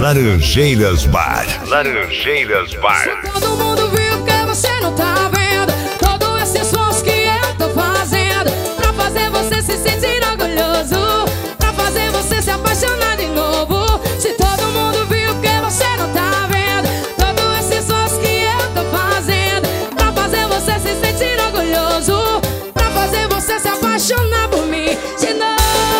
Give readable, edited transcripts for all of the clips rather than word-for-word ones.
Laranjeiras Bar. Laranjeiras Bar. Todo mundo viu que você não tá vendo todo esse esforço que eu tô fazendo pra fazer você se sentir orgulhoso, pra fazer você se apaixonar de novo. Se todo mundo viu que você não tá vendo todo esse esforço que eu tô fazendo pra fazer você se sentir orgulhoso, pra fazer você se apaixonar por mim de novo.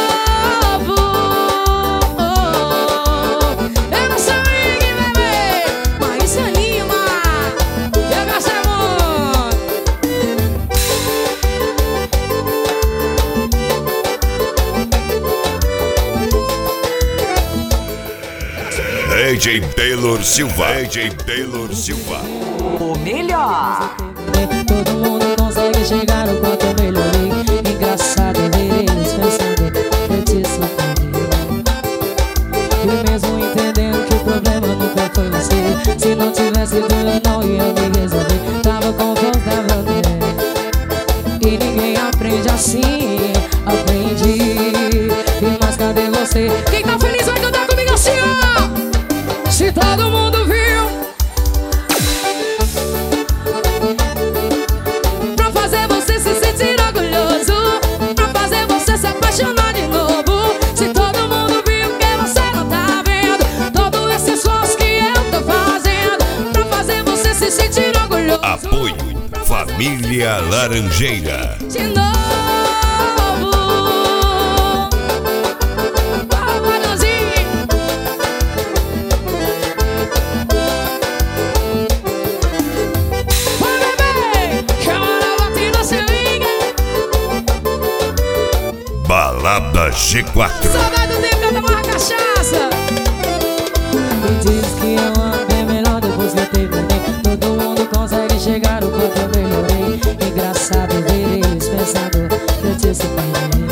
DJ Taylor Silva. DJ Taylor Silva. O melhor. Todo mundo consegue chegar o quanto eu melhorei. Engraçado ver eles pensando eu te surpreendi. E mesmo entendendo que o problema nunca foi você, se não tivesse dor eu não ia me resolver. Tava confortável até. E ninguém aprende assim, aprendi. E mas cadê você? Quem tá feliz vai cantar comigo assim, ó. Se todo mundo viu, pra fazer você se sentir orgulhoso, pra fazer você se apaixonar de novo. Se todo mundo viu que você não tá vendo todo esse esforço que eu tô fazendo pra fazer você se sentir orgulhoso. Apoio Família Laranjeira. De novo. Balada G4. Saudade do tempo que eu tomava cachaça. Me diz que eu amo bem melhor depois que eu terminei. Todo mundo consegue chegar o quanto eu melhorei. Engraçado ver eles pensando que eu te surpreendi.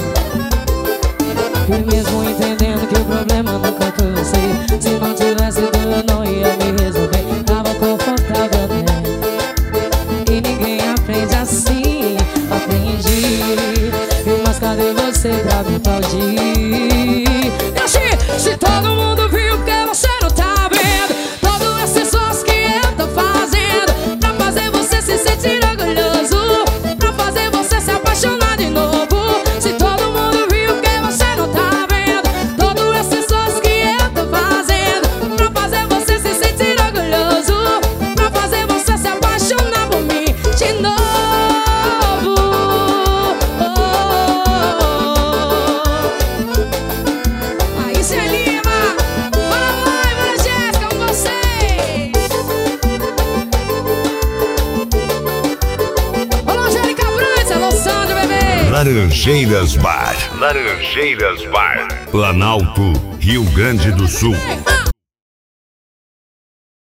E mesmo entendendo que o problema nunca foi você, se não tivesse dor eu não ia me resolver. Tava confortável até. E ninguém aprende assim, aprendi. Mas cadê você pra me aplaudir? E assim, se todo mundo viu que você não tá vendo todo esse esforço que eu tô fazendo pra fazer você se sentir orgulhoso, pra fazer você se apaixonar de novo. Se todo mundo viu que você não tá vendo todo esse esforço que eu tô fazendo pra fazer você se sentir orgulhoso, pra fazer você se apaixonar por mim de novo. Laranjeiras Bar. Laranjeiras Bar. Planalto, Rio Grande do Sul.